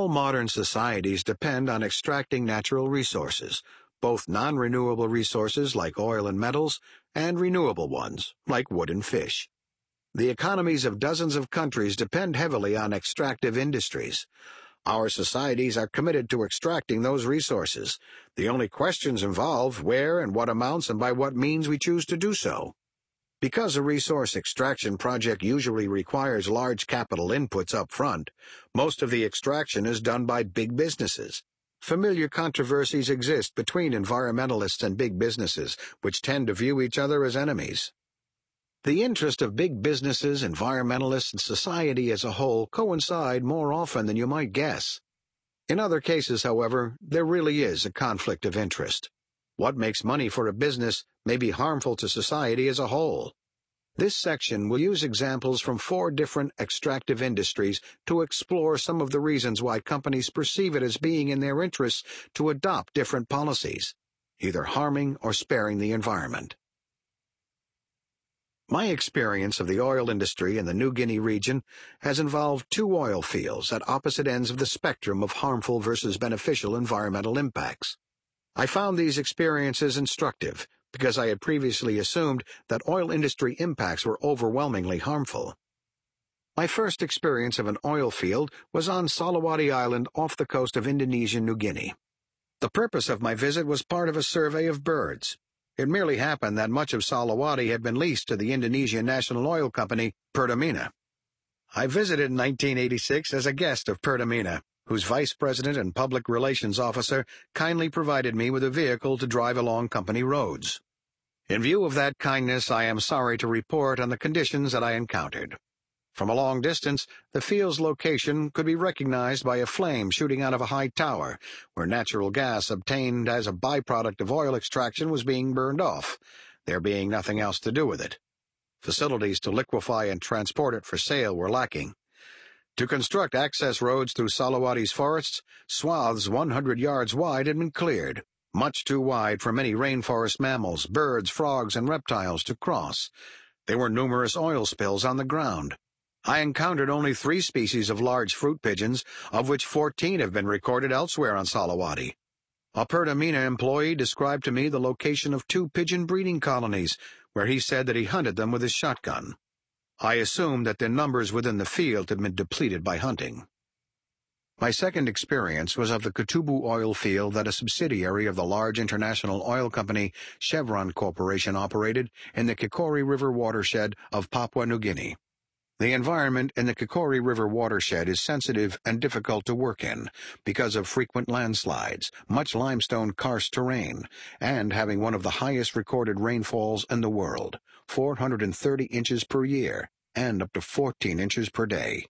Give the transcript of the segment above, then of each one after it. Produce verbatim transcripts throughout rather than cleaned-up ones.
modern societies depend on extracting natural resources, both non-renewable resources like oil and metals, and renewable ones like wood and fish. The economies of dozens of countries depend heavily on extractive industries. Our societies are committed to extracting those resources. The only questions involve where and what amounts and by what means we choose to do so. Because a resource extraction project usually requires large capital inputs up front, most of the extraction is done by big businesses. Familiar controversies exist between environmentalists and big businesses, which tend to view each other as enemies. The interest of big businesses, environmentalists, and society as a whole coincide more often than you might guess. In other cases, however, there really is a conflict of interest. What makes money for a business may be harmful to society as a whole. This section will use examples from four different extractive industries to explore some of the reasons why companies perceive it as being in their interests to adopt different policies, either harming or sparing the environment. My experience of the oil industry in the New Guinea region has involved two oil fields at opposite ends of the spectrum of harmful versus beneficial environmental impacts. I found these experiences instructive because I had previously assumed that oil industry impacts were overwhelmingly harmful. My first experience of an oil field was on Salawati Island off the coast of Indonesian New Guinea. The purpose of my visit was part of a survey of birds. It merely happened that much of Salawati had been leased to the Indonesian national oil company, Pertamina. I visited in nineteen eighty-six as a guest of Pertamina, whose vice president and public relations officer kindly provided me with a vehicle to drive along company roads. In view of that kindness, I am sorry to report on the conditions that I encountered. From a long distance, the field's location could be recognized by a flame shooting out of a high tower, where natural gas obtained as a byproduct of oil extraction was being burned off, there being nothing else to do with it. Facilities to liquefy and transport it for sale were lacking. To construct access roads through Salawati's forests, swaths one hundred yards wide had been cleared, much too wide for many rainforest mammals, birds, frogs, and reptiles to cross. There were numerous oil spills on the ground. I encountered only three species of large fruit pigeons, of which fourteen have been recorded elsewhere on Salawati. A Pertamina employee described to me the location of two pigeon breeding colonies, where he said that he hunted them with his shotgun. I assumed that their numbers within the field had been depleted by hunting. My second experience was of the Kutubu oil field that a subsidiary of the large international oil company Chevron Corporation operated in the Kikori River watershed of Papua New Guinea. The environment in the Kikori River watershed is sensitive and difficult to work in because of frequent landslides, much limestone karst terrain, and having one of the highest recorded rainfalls in the world, four hundred thirty inches per year, and up to fourteen inches per day.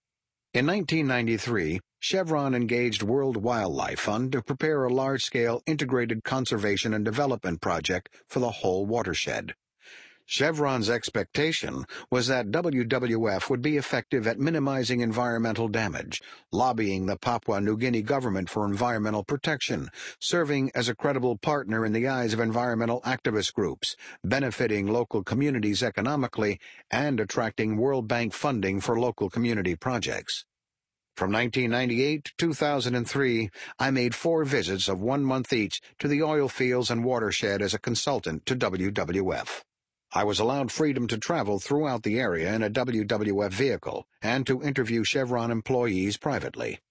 In nineteen ninety-three, Chevron engaged World Wildlife Fund to prepare a large-scale integrated conservation and development project for the whole watershed. Chevron's expectation was that W W F would be effective at minimizing environmental damage, lobbying the Papua New Guinea government for environmental protection, serving as a credible partner in the eyes of environmental activist groups, benefiting local communities economically, and attracting World Bank funding for local community projects. From nineteen ninety-eight to two thousand three, I made four visits of one month each to the oil fields and watershed as a consultant to W W F. I was allowed freedom to travel throughout the area in a W W F vehicle and to interview Chevron employees privately.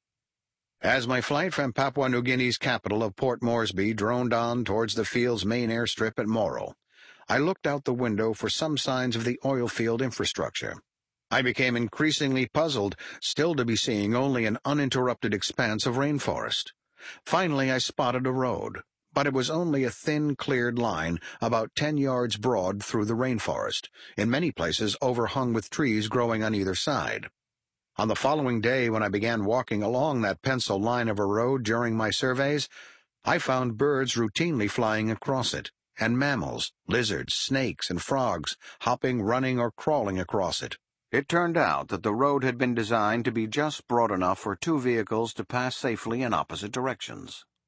As my flight from Papua New Guinea's capital of Port Moresby droned on towards the field's main airstrip at Moro, I looked out the window for some signs of the oil field infrastructure. I became increasingly puzzled, still to be seeing only an uninterrupted expanse of rainforest. Finally, I spotted a road, but it was only a thin, cleared line about ten yards broad through the rainforest, in many places overhung with trees growing on either side. On the following day, when I began walking along that pencil line of a road during my surveys, I found birds routinely flying across it, and mammals, lizards, snakes, and frogs hopping, running, or crawling across it. It turned out that the road had been designed to be just broad enough for two vehicles to pass safely in opposite directions.